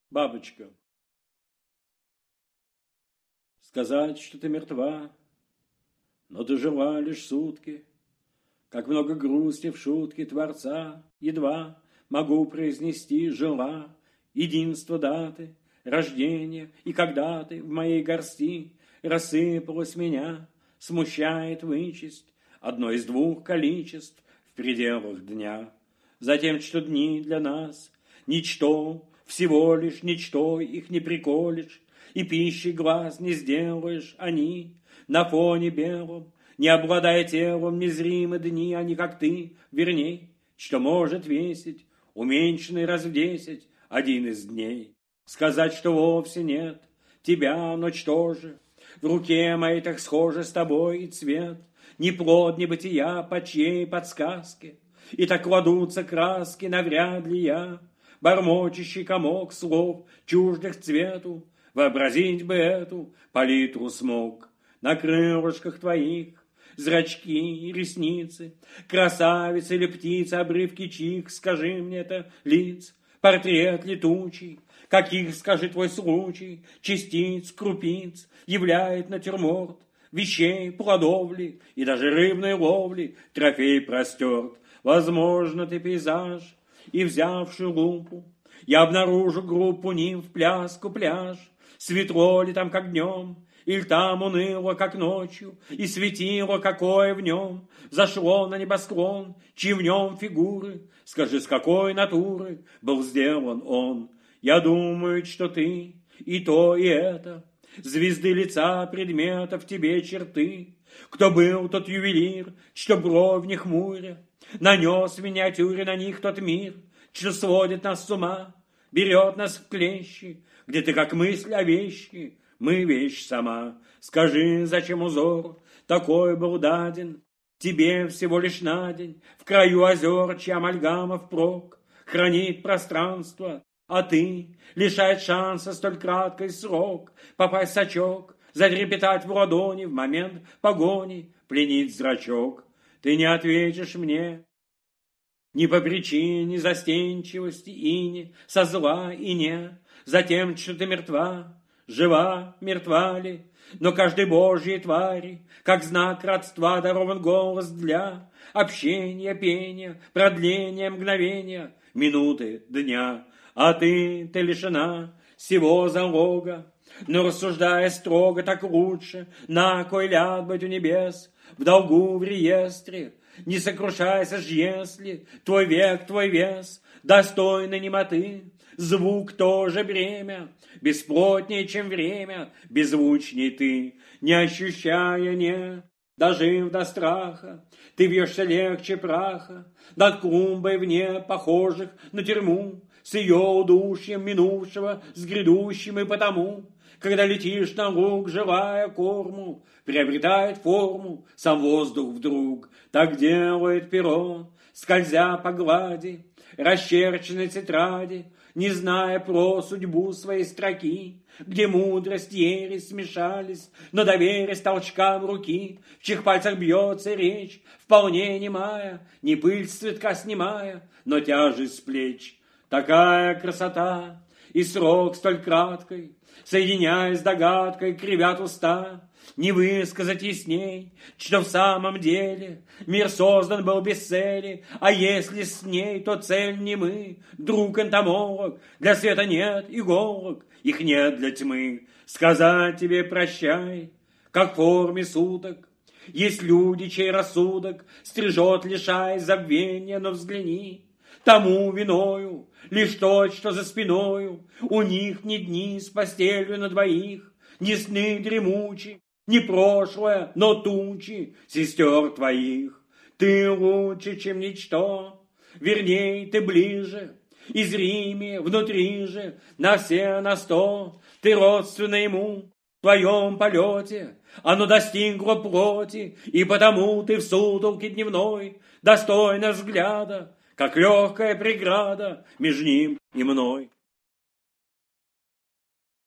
Бабочка. Сказать, что ты мертва, но ты жила лишь сутки, как много грусти в шутке Творца, едва могу произнести жила, единство даты, рождения, и когда ты в моей горсти рассыпалась меня, смущает вычесть одно из двух количеств в пределах дня. Затем, что дни для нас ничто, всего лишь ничто, их не приколешь, и пищей глаз не сделаешь, они на фоне белом, не обладая телом, незримы дни, они как ты, верней, что может весить, уменьшенный раз в 10, один из дней. Сказать, что вовсе нет тебя, но что же, в руке моей так схожи с тобой и цвет, ни плод, ни бытия по чьей подсказке, и так кладутся краски, навряд ли я, бормочущий комок слов, чуждых цвету, вообразить бы эту палитру смог. На крылышках твоих зрачки и ресницы, красавица или птица, обрывки чьих, скажи мне это, лиц, портрет летучий, каких, скажи твой случай, частиц, крупиц являет натюрморт, вещей, плодовли и даже рыбной ловли трофей простерт. Возможно, ты пейзаж, и, взявши лупу, я обнаружу группу нимф, пляску, пляж. Светло ли там, как днем, или там уныло, как ночью, и светило, какое в нем зашло на небосклон, чьи в нем фигуры, скажи, с какой натуры был сделан он. Я думаю, что ты и то, и это, звезды лица, предмета в тебе черты. Кто был тот ювелир, что бровь не хмуря, нанес в миниатюре на них тот мир, что сводит нас с ума, берет нас в клещи, где ты как мысль о вещи, мы вещь сама. Скажи, зачем узор такой был даден тебе всего лишь на день, в краю озер, чья амальгама впрок хранит пространство, а ты лишает шанса столь краткий срок попасть в сачок, затрепетать в ладони в момент погони, пленить зрачок. Ты не ответишь мне ни по причине застенчивости и не со зла и не за тем, что ты мертва, жива, мертва ли, но каждой божьей твари, как знак родства, дарован голос для общения, пения, продления мгновения, минуты, дня. А ты лишена всего залога, но рассуждая строго, так лучше, на кой ляд быть у небес, в долгу в реестре. Не сокрушайся ж, если твой век, твой вес достойный немоты, звук тоже бремя, бесплотнее, чем время, беззвучней ты, не ощущая, не дожив до страха, ты вьешься легче праха над клумбой вне похожих на тюрьму, с ее удушьем минувшего, с грядущим, и потому, когда летишь на луг, желая корму, приобретает форму сам воздух вдруг. Так делает перо, скользя по глади расчерченной тетради, не зная про судьбу своей строки, где мудрость и ересь смешались, но доверясь толчкам руки, в чьих пальцах бьется речь, вполне немая, не пыль с цветка снимая, но тяжесть с плеч. Такая красота и срок столь краткий, соединяясь догадкой, кривят уста, не высказать ясней, что в самом деле мир создан был без цели, а если с ней, то цель не мы, друг-энтомолог, для света нет иголок, их нет для тьмы. Сказать тебе прощай, как в форме суток, есть люди, чей рассудок стрижет, лишаясь забвения, но взгляни, тому виною лишь то, что за спиною у них не дни с постелью на двоих, не сны дремучи, не прошлое, но тучи сестер твоих. Ты лучше, чем ничто, верней, ты ближе, и зримее, внутри же, на все на 100, ты родственна ему, в твоем полете, оно достигло плоти, и потому ты в сутолке дневной достойна взгляда, как легкая преграда между ним и мной.